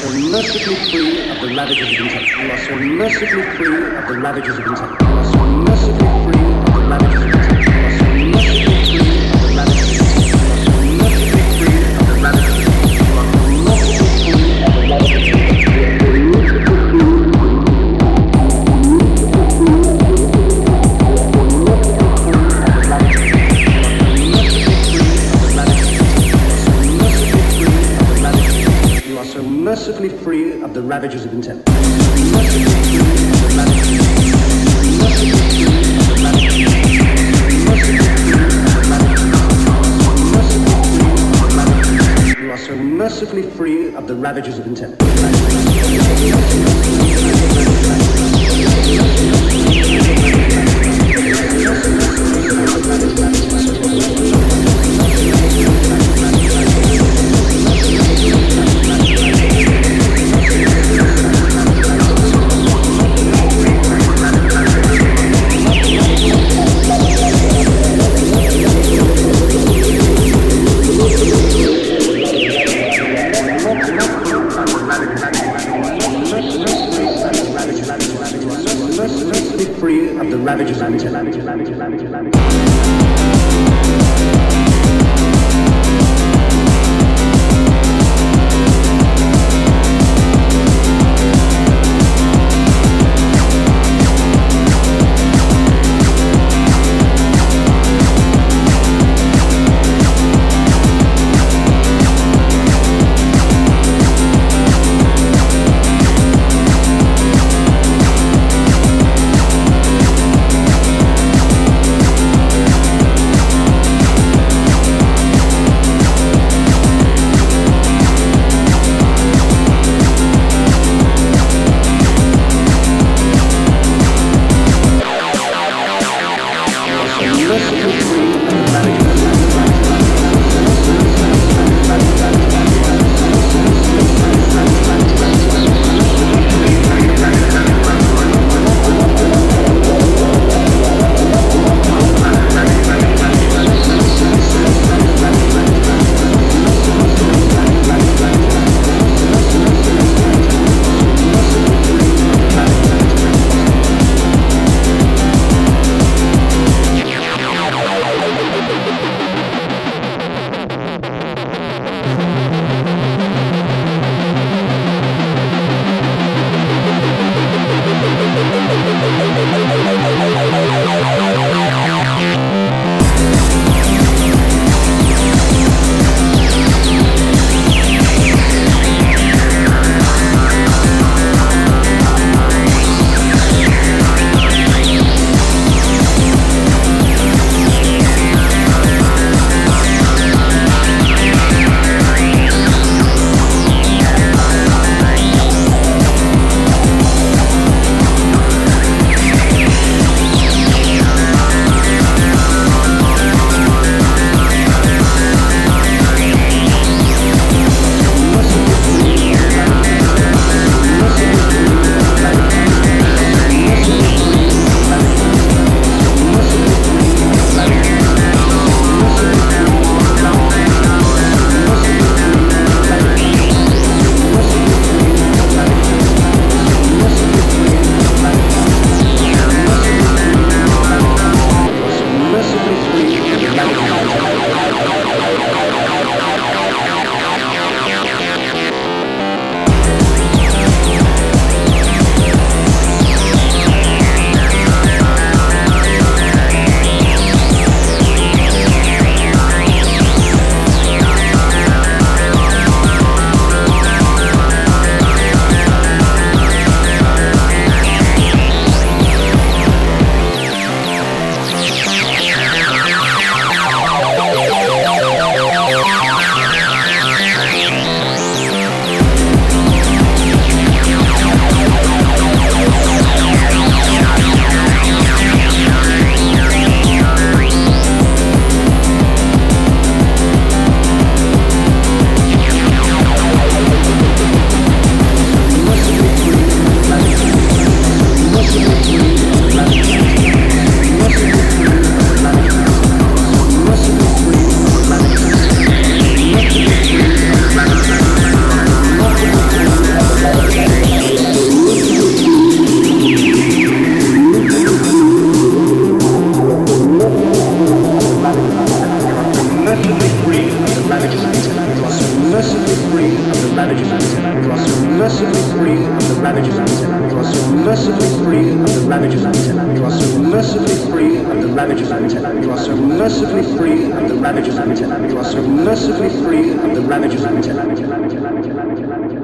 so mercifully free of the ravages of intellect. You are so mercifully free of the ravages of intellect. You are so mercifully free of the ravages of intellect. You are so mercifully free of the ravages of intellect. You are so mercifully free of the ravages of intellect. You are so mercifully free of the ravages of intellect. Mercifully free of the ravages of intent. You are so mercifully free of the ravages of intent. Free of the ravages of intent. ravages of intellect. You are so mercifully free of the ravages of intellect. You are so mercifully free of the ravages of intellect. You are so mercifully free of the ravages of intellect. You are so mercifully free of the ravages of intellect.